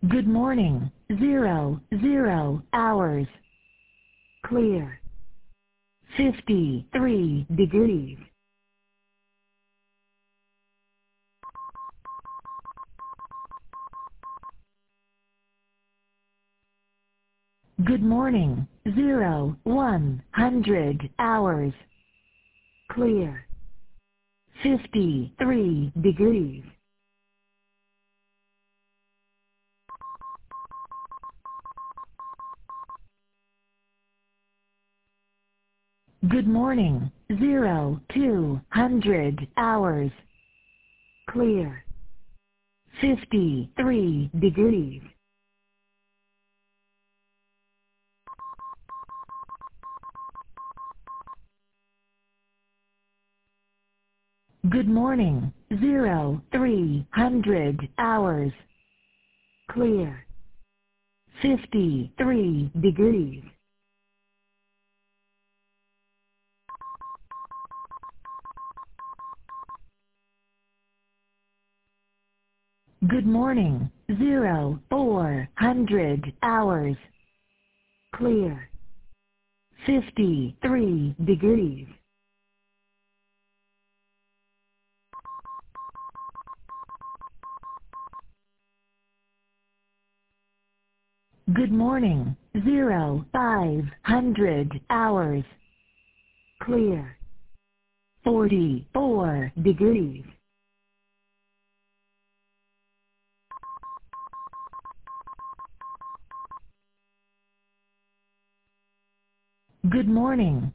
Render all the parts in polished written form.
Good morning. 00 hours. Clear. 53 degrees. Good morning. 100 hours. Clear. 53 degrees. Good morning. 200 hours. Clear. 53 degrees. Good morning. 300 hours. Clear. 53 degrees. Good morning. 400 hours. Clear. 53 degrees. Good morning. 500 hours. Clear. 44 degrees. Good morning.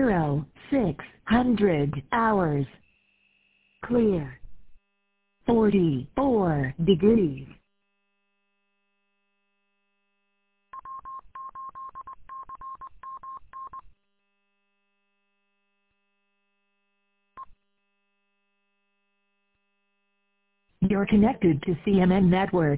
600 hours. Clear. 44 degrees. You're connected to CMN Network.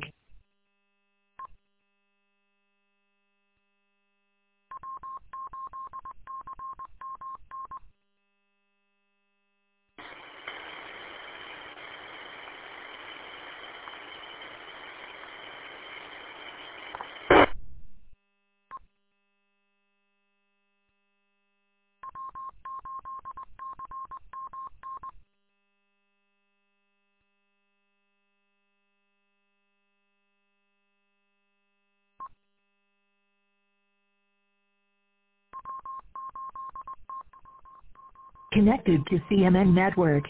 Connected to CMN Network.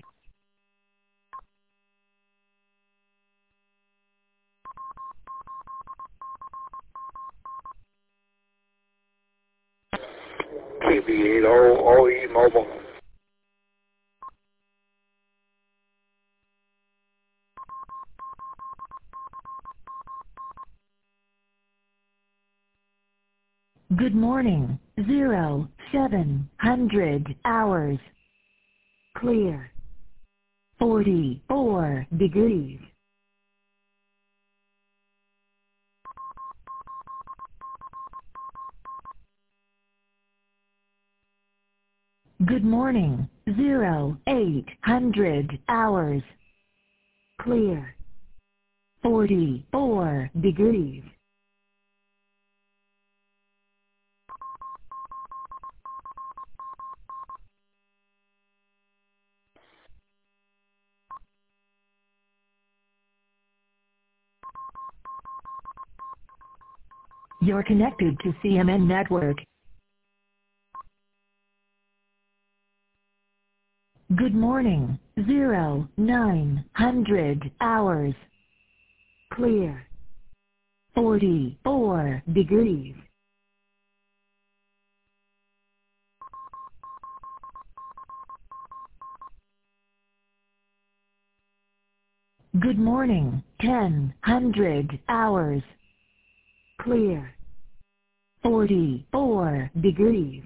KB80OE Mobile. Good morning. 700 hours. Clear. 44 degrees. Good morning. 800 hours. Clear. 44 degrees. You're connected to CMN Network. Good morning. 900 hours. Clear. 44 degrees. Good morning. 100 hours. Clear. 44 degrees.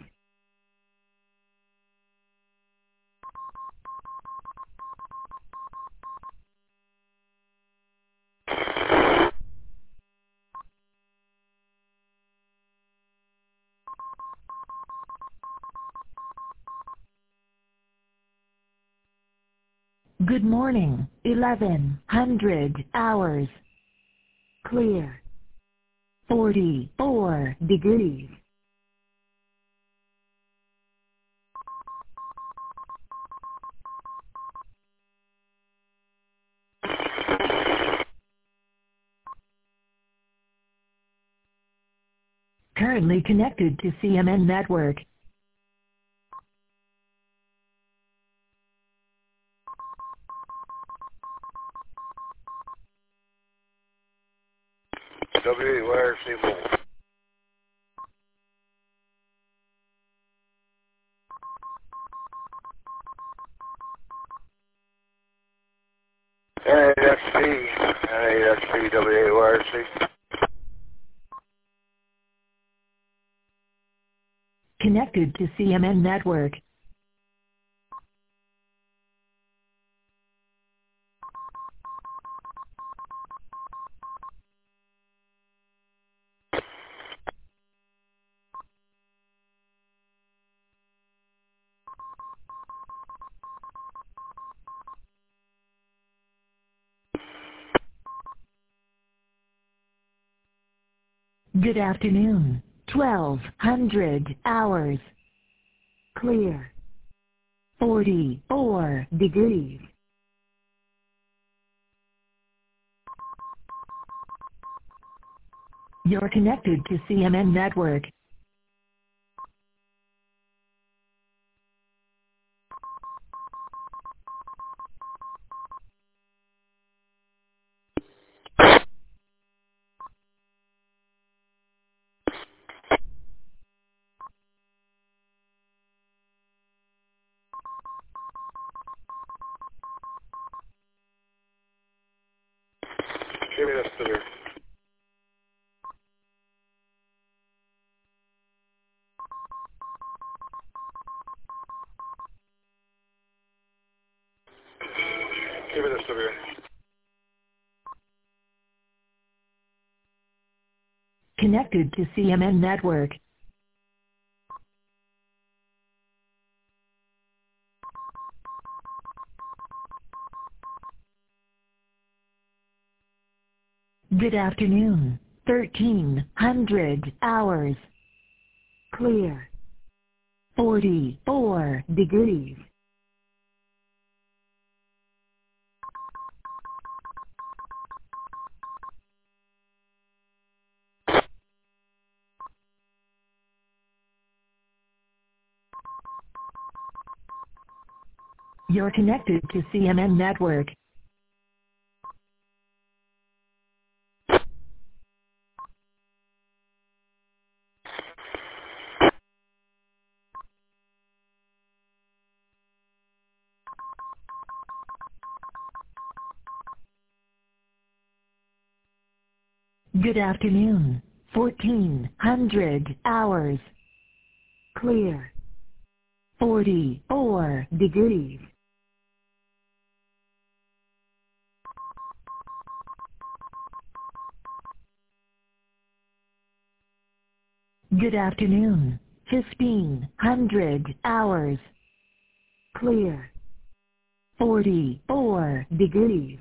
Good morning. 1100 hours. Clear. 44 degrees. Currently connected to CMN network. W8YRC mobile. N8XP, W8YRC. Connected to CMN network. Good afternoon. 1200 hours. Clear. 44 degrees. You're connected to CMN network. Give me this to her. Give me this to her. Connected to CMN network. Good afternoon. 1300 hours. Clear. 44 degrees. You're connected to CMN network. Good afternoon. 1400 hours. Clear. 44 degrees. Good afternoon. 1500 hours. Clear. 44 degrees.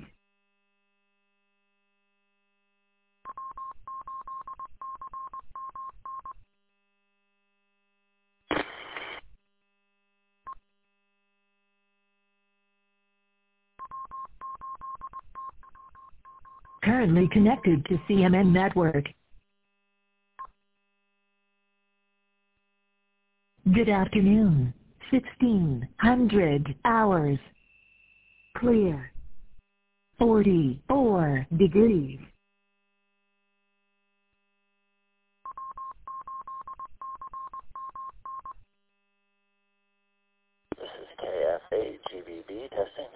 Currently connected to CMN network. Good afternoon. 1600 hours. Clear. 44 degrees. This is KFA GBB testing.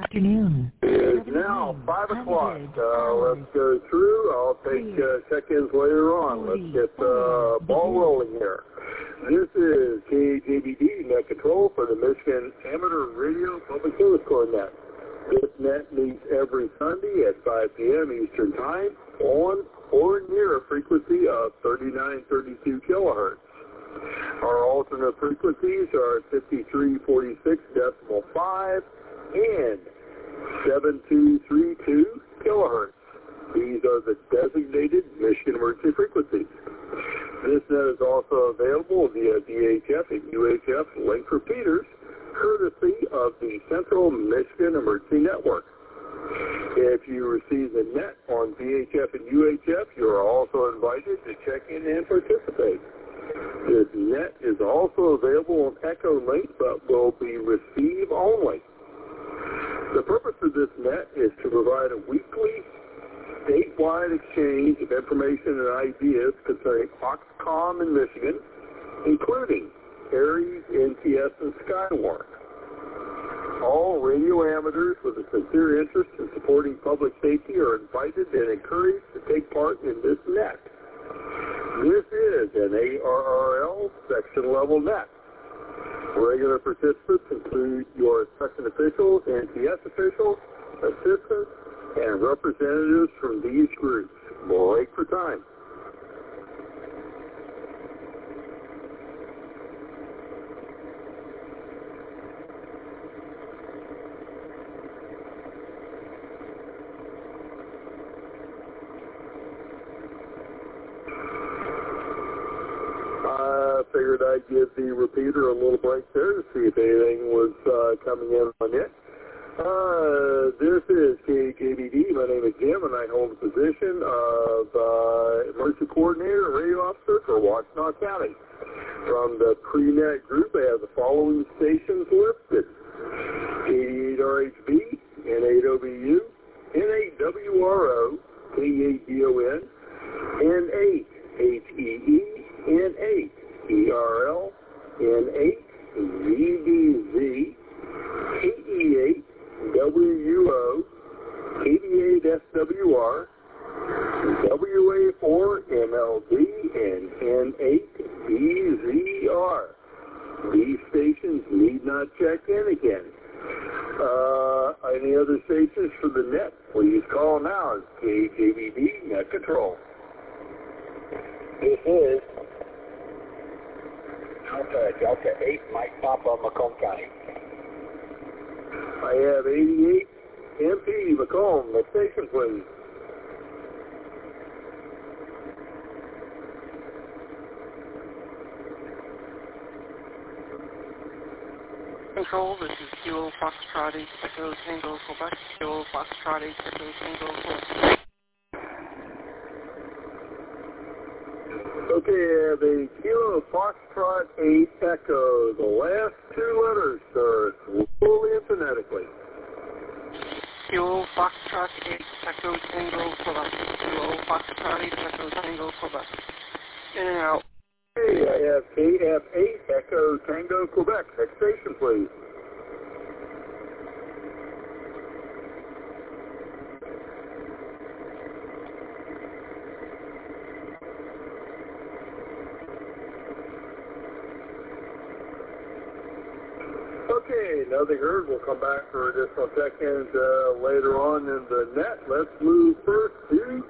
afternoon. It is now 5 o'clock. Let's go through. I'll take check-ins later on. Let's get the ball rolling here. This is KAJBD Net Control for the Michigan Amateur Radio Public Service Corps Net. This net meets every Sunday at 5 p.m. Eastern Time on or near a frequency of 3932 kilohertz. Our alternate frequencies are 5346.5 and 7232 kilohertz. These are the designated Michigan emergency frequencies. This net is also available via VHF and UHF link repeaters, courtesy of the Central Michigan Emergency Network. If you receive the net on VHF and UHF, you are also invited to check in and participate. This net is also available on Echo Link, but will be receive only. The purpose of this net is to provide a weekly statewide exchange of information and ideas concerning Foxcom in Michigan, including Aries, NTS, and Skywarn. All radio amateurs with a sincere interest in supporting public safety are invited and encouraged to take part in this net. This is an ARRL section level net. Regular participants include your section officials, NTS officials, assistants, and representatives from these groups. Break for time. I figured I'd give the repeater a little break there to see if anything was coming in on it. This is KAJBD. My name is Jim, and I hold the position of Emergency Coordinator and Radio Officer for Washtenaw County. From the pre-net group, I have the following stations listed: 88RHB, N8OBU, N8WRO, K8DON, N8HEE, N8 ERL, N8 VBZ, KE8 WUO, KD8 SWR, WA4 MLD, and N8 BZR. These stations need not check in again. Any other stations for the net, please call now. It's KAJBD Net Control. This is Delta 8, Mike Papa, Macomb County. I have 88 MP, Macomb. Next station, please. Control, this is Kilo Foxtrot 8 Echo Tango Quebec. Kilo Foxtrot 8 Echo Tango Quebec. Okay, I have a Kilo Foxtrot 8 Echo. The last two letters, sir, slowly and phonetically. Kilo Foxtrot 8 Echo Tango Quebec. Kilo Foxtrot 8 Echo Tango Quebec. In and out. Okay, I have KF8 Echo Tango Quebec. Next station, please. Okay, nothing heard. We'll come back for additional check-ins later on in the net. Let's move first to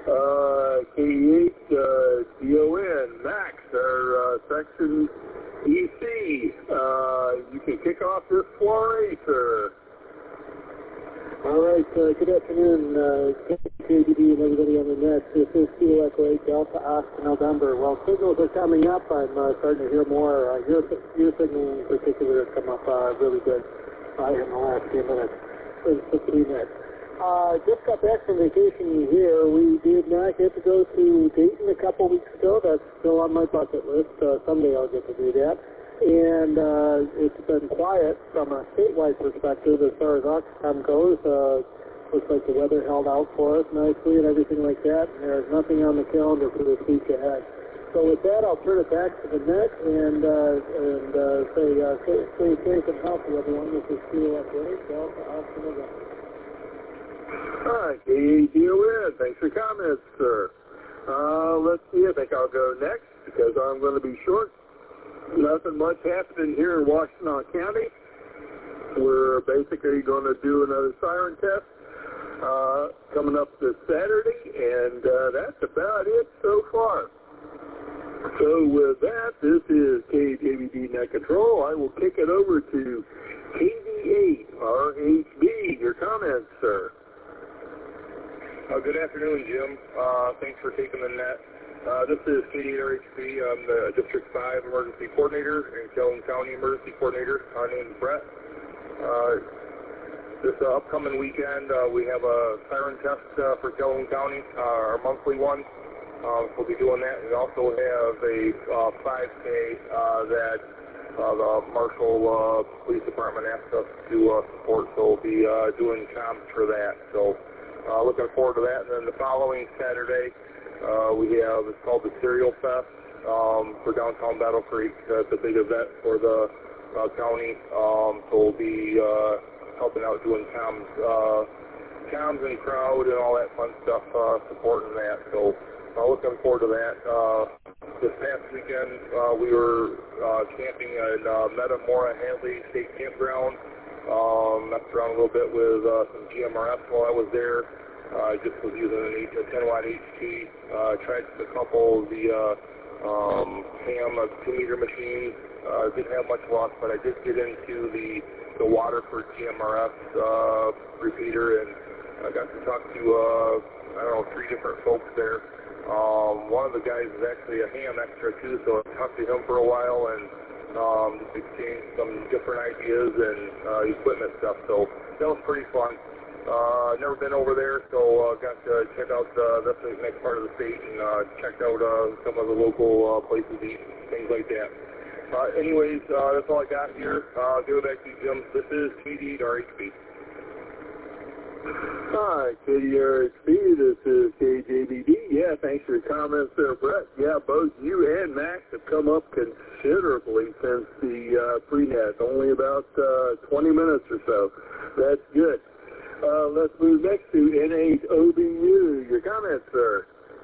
K8 DON, Max, our section EC. You can kick off this soiree, sir. All right, good afternoon, KBD and everybody on the net. This is Kilo Echo 8 Delta Oscar November. Well, signals are coming up. I'm starting to hear more. Your signal in particular has come up really good in the last few minutes. It's the pre-net. Just got back from vacation here. We did not get to go to Dayton a couple weeks ago. That's still on my bucket list. Someday I'll get to do that. And it's been quiet from a statewide perspective as far as Oxfam goes. Looks like the weather held out for us nicely and everything like that. And there's nothing on the calendar for this week ahead. So with that, I'll turn it back to the net and say stay safe and healthy, everyone. This is Kilo Echo 8 Delta Austin, November. All right, KADON, thanks for your comments, sir. Let's see, I think I'll go next because I'm going to be short. Nothing much happening here in Washtenaw County. We're basically going to do another siren test coming up this Saturday, and that's about it so far. So with that, this is KJVD Net Control. I will kick it over to KD8RHB. Your comments, sir. Good afternoon, Jim. Thanks for taking the net. This is KD8RHB. I'm the District 5 Emergency Coordinator and Calhoun County Emergency Coordinator. My name is Brett. This upcoming weekend, we have a siren test for Calhoun County, our monthly one. We'll be doing that. We also have a 5K that the Marshall Police Department asked us to support, so we'll be doing comms for that. So looking forward to that. And then the following Saturday, we have, it's called the Cereal Fest for downtown Battle Creek. It's a big event for the county, so we'll be helping out doing comms and crowd and all that fun stuff, supporting that. So looking forward to that. This past weekend, we were camping at Metamora Hadley State Campground. Messed around a little bit with some GMRS while I was there. I just was using a 10-watt HT. Tried a couple of the ham 2-meter machines. Didn't have much luck, but I did get into the Waterford GMRS repeater, and I got to talk to, 3 different folks there. One of the guys is actually a ham extra too, so I talked to him for a while and just exchanged some different ideas and equipment stuff. So that was pretty fun. Never been over there, so got to check out the next part of the state and checked out some of the local places to eat, things like that. Anyways, that's all I got here. Give it back to you, Jim. This is KD8RHB. Hi, KD8RHB. This is KJVD. Yeah, thanks for your comments there, Brett. Yeah, both you and Max have come up considerably since the pre-net, only about 20 minutes or so. That's good. Let's move next to N8OBU. Your comments, sir.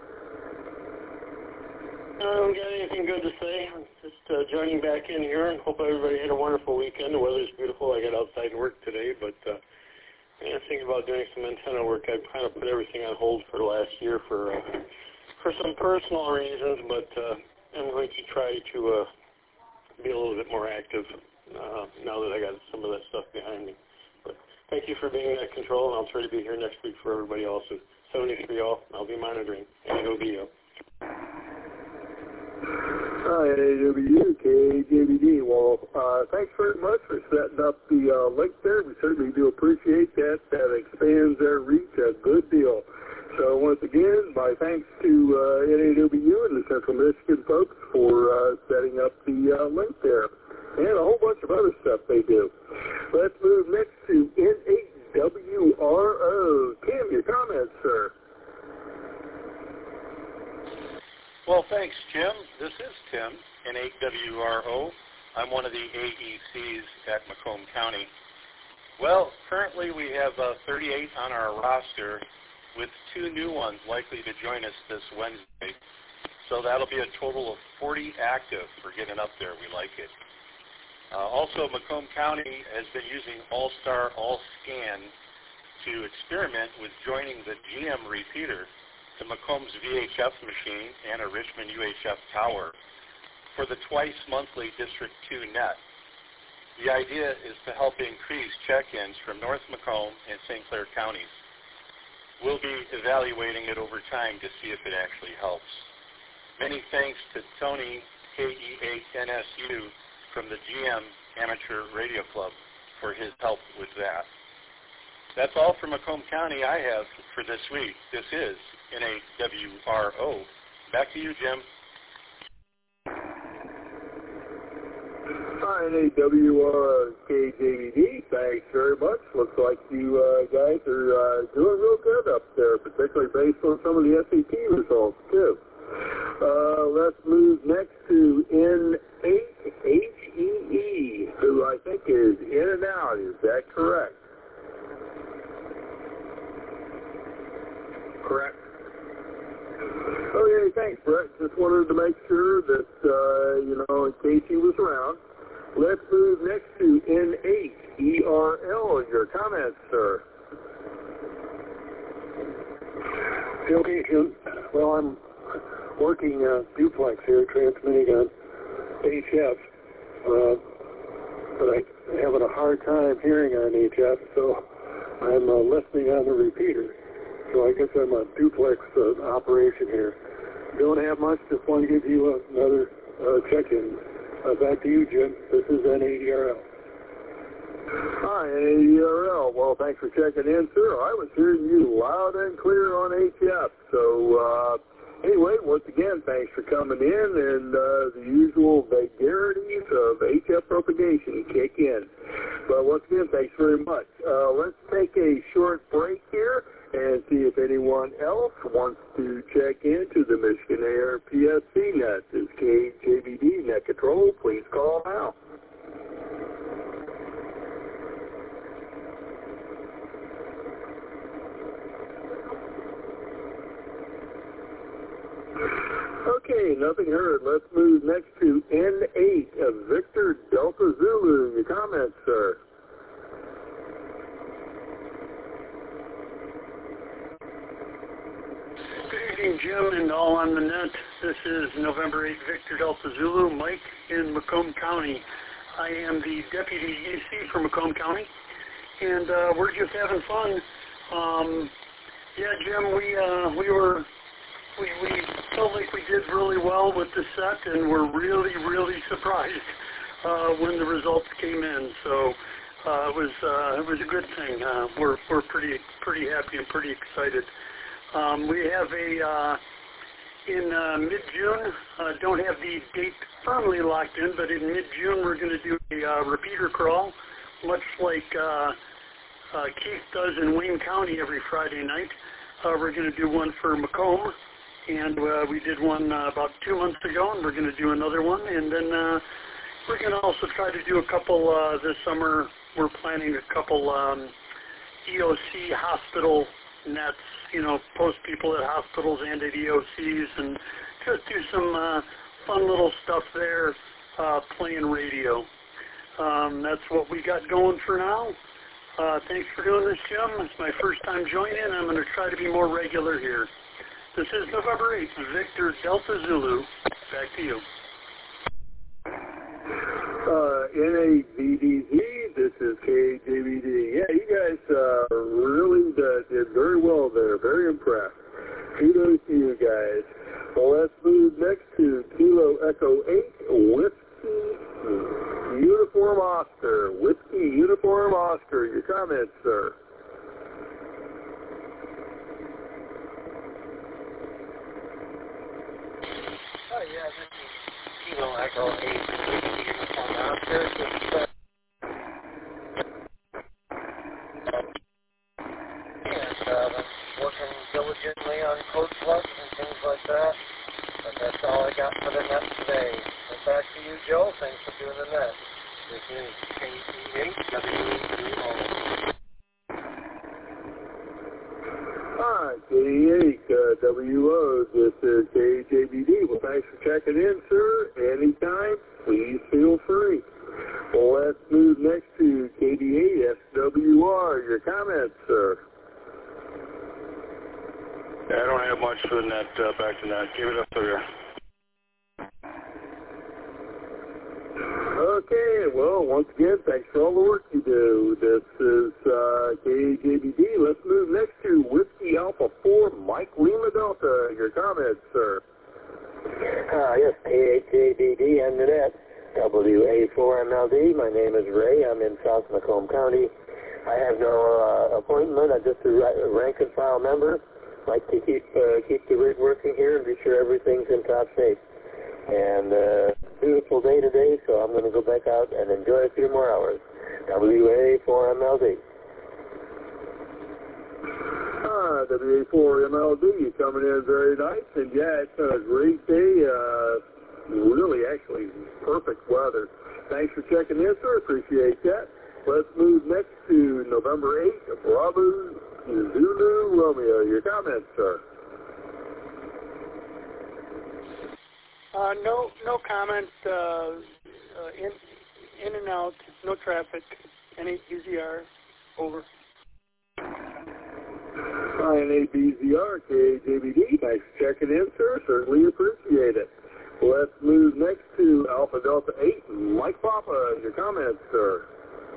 I don't got anything good to say. Just joining back in here and hope everybody had a wonderful weekend. The weather's beautiful. I got outside and work today, but I'm thinking about doing some antenna work. I've kind of put everything on hold for last year for some personal reasons, but I'm going to try to be a little bit more active now that I got some of that stuff behind me. But thank you for being in that control, and I'll try to be here next week for everybody else. 73 all. I'll be monitoring. And it'll be you. Hi, N8OBU, KJVD. Well, thanks very much for setting up the link there. We certainly do appreciate that. That expands their reach a good deal. So once again, my thanks to N8OBU and the Central Michigan folks for setting up the link there. And a whole bunch of other stuff they do. Let's move next to N8WRO. Tim, your comments, sir. Well, thanks, Jim. This is Tim, N8WRO. I'm one of the AECs at Macomb County. Well, currently we have 38 on our roster with 2 new ones likely to join us this Wednesday. So that'll be a total of 40 active for getting up there. We like it. Also, Macomb County has been using All-Star All-Scan to experiment with joining the GM repeater to Macomb's VHF machine and a Richmond UHF tower for the twice-monthly District 2 net. The idea is to help increase check-ins from North Macomb and St. Clair counties. We'll be evaluating it over time to see if it actually helps. Many thanks to Tony, KE8NSU, from the GM Amateur Radio Club for his help with that. That's all from Macomb County I have for this week. This is N8WRO. Back to you, Jim. Hi, N8WRO KJVD. Thanks very much. Looks like you guys are doing real good up there, particularly based on some of the SAT results, too. Let's move next to N8HEE, who I think is in and out. Is that correct? Correct. Okay, thanks, Brett. Just wanted to make sure that, in case he was around. Let's move next to N8ERL. Your comments, sir. Okay, Jim. Well, I'm working duplex here, transmitting on HF, but I'm having a hard time hearing on HF, so I'm listening on the repeater. So I guess I'm a duplex operation here. Don't have much, just want to give you another check-in. Back to you, Jim. This is N8ERL. Hi, N8ERL. Well, thanks for checking in, sir. I was hearing you loud and clear on HF. So, anyway, once again, thanks for coming in, and the usual vagaries of HF propagation kick in. But once again, thanks very much. Let's take a short break here and see if anyone else wants to check into the Michigan Air PSC net. This is KJBD Net Control. Please call now. Okay, nothing heard. Let's move next to N8 of Victor Delta Zulu. Your comments, sir. Good evening, Jim, and all on the net. This is November 8 Victor Delta Zulu, Mike in Macomb County. I am the Deputy EC for Macomb County, and we're just having fun. Jim, we felt like we did really well with the set, and we're really, really surprised when the results came in. So it was a good thing. We're pretty happy and pretty excited. We have in mid-June, don't have the date firmly locked in, but in mid-June we're going to do a repeater crawl, much like Keith does in Wayne County every Friday night. We're going to do one for Macomb, and we did one about 2 months ago, and we're going to do another one, and then we're going to also try to do a couple this summer. We're planning a couple EOC hospital nets, post people at hospitals and at EOCs, and just do some fun little stuff there, playing radio. That's what we got going for now. Thanks for doing this, Jim. It's my first time joining. I'm going to try to be more regular here. This is November 8th, Victor Delta Zulu. Back to you. N8VDZ, this is KJBD. Yeah, you guys really did very well there. Very impressed. Kudos to you guys. Well, let's move next to Kilo Echo 8, Whiskey Uniform Oscar. Whiskey Uniform Oscar. Your comments, sir. This is Kilo Echo 8, Uniform Oscar. Working diligently on code plus and things like that. But that's all I got for the net today. So back to you, Joe. Thanks for doing the net. This is KE8WO. Hi, KE8WO. This is KJBD. Well, thanks for checking in, sir. Anytime, please feel free. Well, let's move next to KD8SWR. Your comments, sir. Yeah, I don't have much for the net, back to net. Give it up there. Okay, well, once again, thanks for all the work you do. This is KJBD. Let's move next to Whiskey Alpha 4, Mike Lima Delta. Your comments, sir. Yes, KHJBD and the net. WA4MLD. My name is Ray. I'm in South Macomb County. I have no appointment. I'm just a rank and file member. Like to keep the rig working here and be sure everything's in top shape. And beautiful day today, so I'm going to go back out and enjoy a few more hours. WA4MLD. WA4MLD coming in very nice, and yeah, it's been a great day. Really, actually, perfect weather. Thanks for checking in, sir. Appreciate that. Let's move next to November 8th, Bravo Zulu Romeo. Your comments, sir? No comment. In and out. No traffic. Any BZR. Over. INA-BZR, KJBD. Thanks for checking in, sir. Certainly appreciate it. Let's move next to Alpha Delta 8, Mike Papa. Your comments, sir.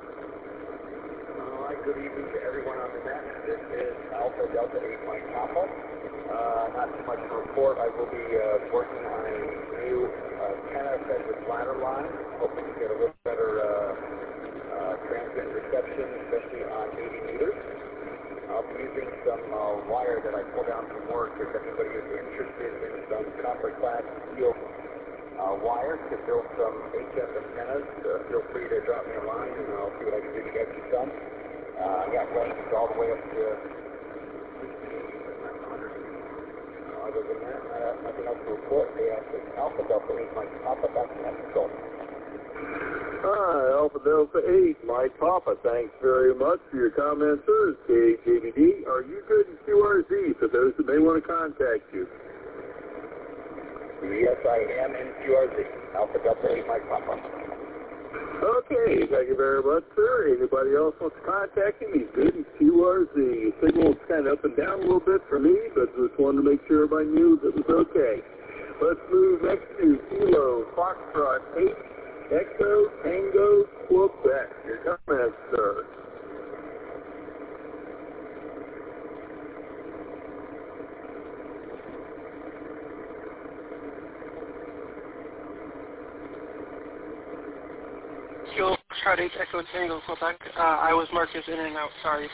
All right, good evening to everyone on the net. This is Alpha Delta 8, Mike Papa. Not too much to report. I will be working on a new antenna fed with ladder line, hoping to get a little better transmit reception, especially on 80 meters. I'll be using some wire that I pulled down from work. If anybody is interested in some copper class steel wire to build some HF antennas, feel free to drop me a line and I'll see what I can do to get you some. I got ranges all the way up to 100 feet. Other than that, nothing else to report. Alpha Delta 8, Mike Papa, back to net control. Hi, Alpha Delta 8, Mike Papa. Thanks very much for your comments, sir. KJBD, are you good in QRZ for those that may want to contact you? Yes, I am in QRZ. Alpha Delta 8, Mike Papa. Okay, thank you very much, sir. Anybody else wants to contact him? He's good in QRZ. Your signal's kind of up and down a little bit for me, but just wanted to make sure everybody knew that it was okay. Let's move next to Kilo Foxtrot 8. Echo Tango Quebec. Your comments, sir. Kilo Foxtrot 8 Echo Tango Quebec. I was marked as in and out. Sorry.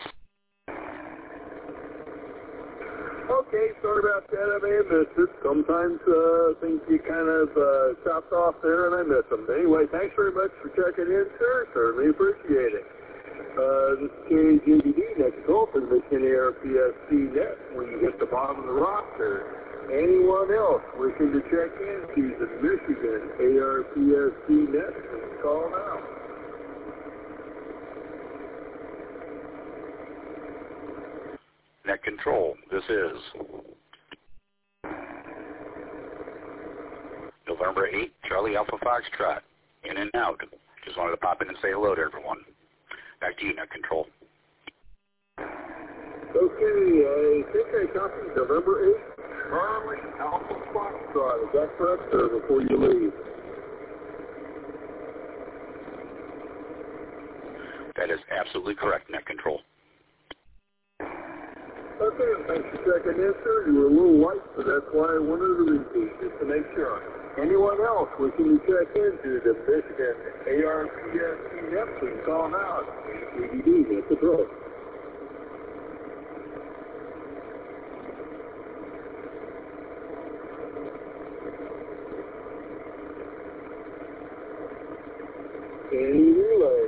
Okay, sorry about that. I may have missed it. Sometimes things get kind of chopped off there and I miss them. Anyway, thanks very much for checking in, sir. Certainly appreciate it. This is KJBD, next call for the Michigan ARPSC net. When you hit the bottom of the roster, anyone else wishing to check into the Michigan ARPSC net, please call now. Net control, this is November 8, Charlie Alpha Foxtrot, in and out. Just wanted to pop in and say hello to everyone. Back to you, net control. Okay, I think I copied November 8, Charlie Alpha Foxtrot. Is that correct, sir, before you leave? That is absolutely correct, net control. Okay, thanks for checking in, sir. You were a little light, so that's why I wanted to repeat, just to make sure. Anyone else wishing to check into the Michigan ARPSC net, please call now. KJBD, that's the pro. Any relay?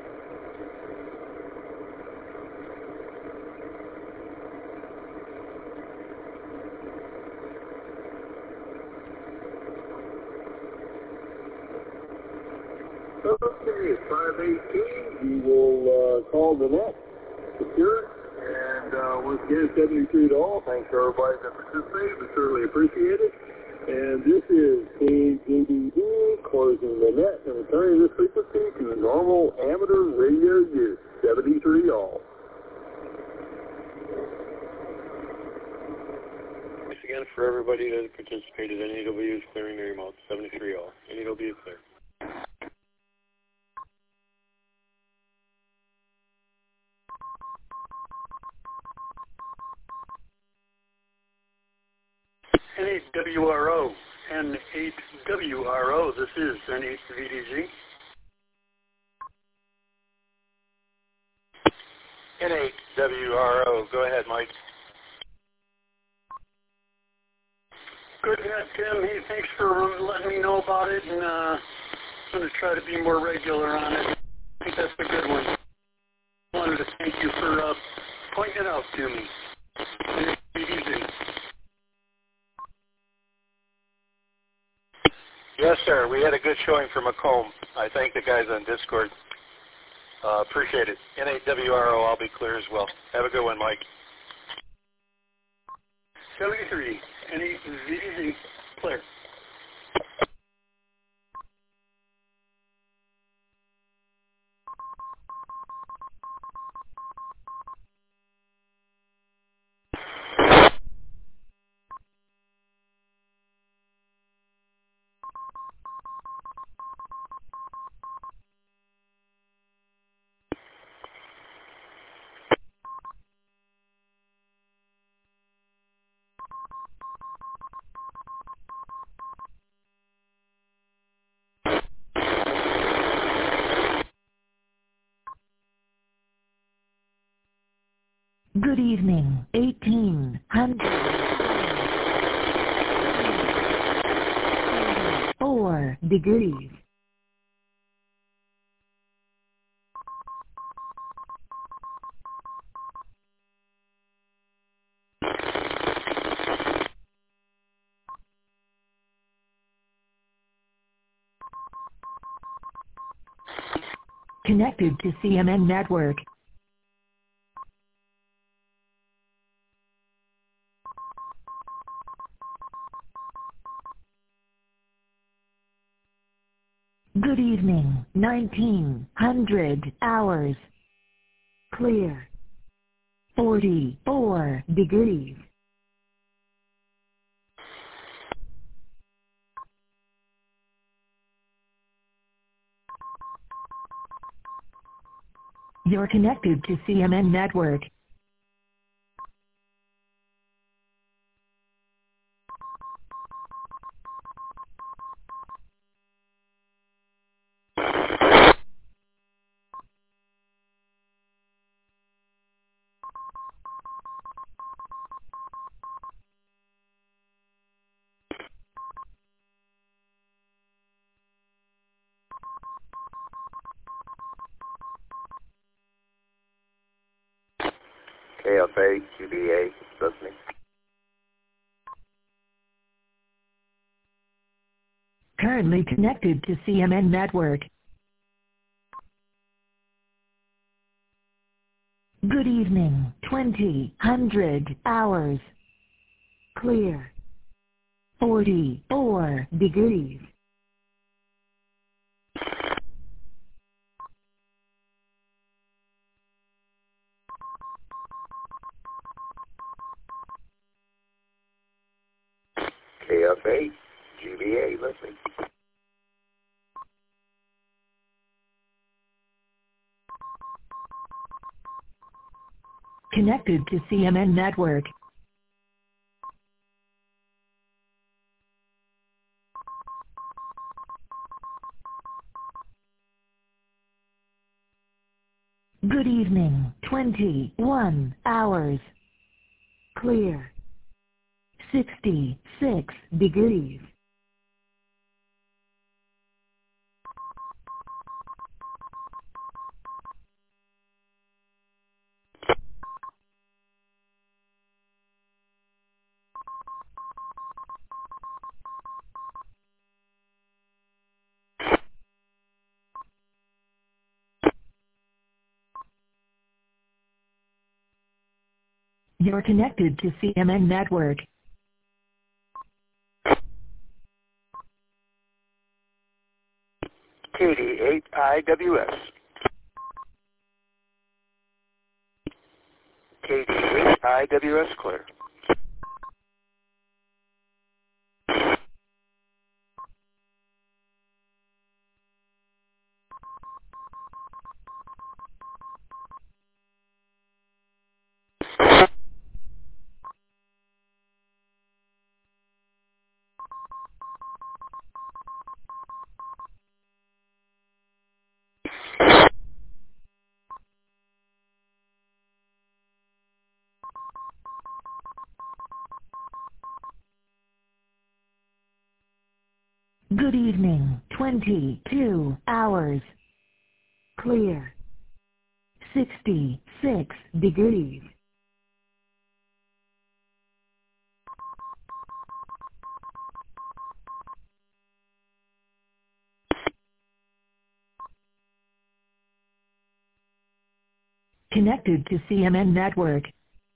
Okay, it's 5:18. We will call the net, secure it, and once again, 73 to all. Thanks to everybody that participated. We certainly appreciate it. And this is KJBD closing the net and returning this frequency to normal amateur radio use. 73 all. Thanks again for everybody that participated. NEW is clearing their remote. 73 all. NEW is clear. N8WRO, N8WRO, this is N8VDG. N8WRO, go ahead, Mike. Good, Tim. Hey, thanks for letting me know about it, and I'm going to try to be more regular on it. I think that's a good one. I wanted to thank you for pointing it out to me. Yes, sir. We had a good showing for Macomb. I thank the guys on Discord. Appreciate it. N8WRO, I'll be clear as well. Have a good one, Mike. 73, N8VDZ, clear. Good evening, 1804 degrees. Connected to CMN Network. Good evening, 1900 hours. Clear. 44 degrees. You're connected to CMN Network. KFA, QBA, listening. Currently connected to CMN Network. Good evening, 2000 hours. Clear. 44 degrees. KFA, GBA, listening. Connected to CMN Network. Good evening, 21 hours. Clear. 66 degrees. You're connected to CMN Network. KD8IWS. KD8IWS clear. Good evening, 22 hours. Clear. 66 degrees. Connected to CMN Network.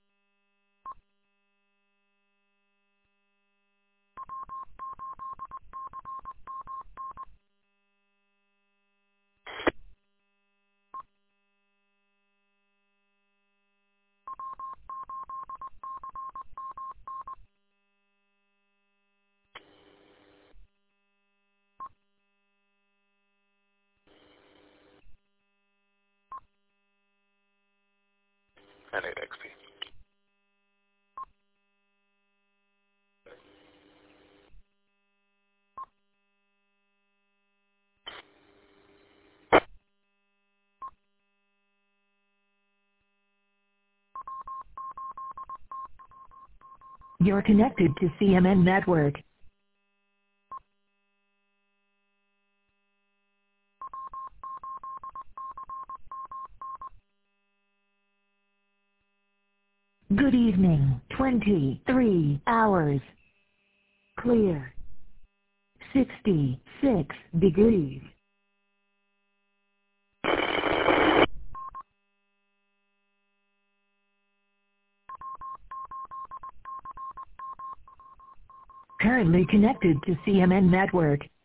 I need XP. You're connected to CMN Network. Good evening. 23 hours. Clear. 66 degrees. Currently connected to CMN Network.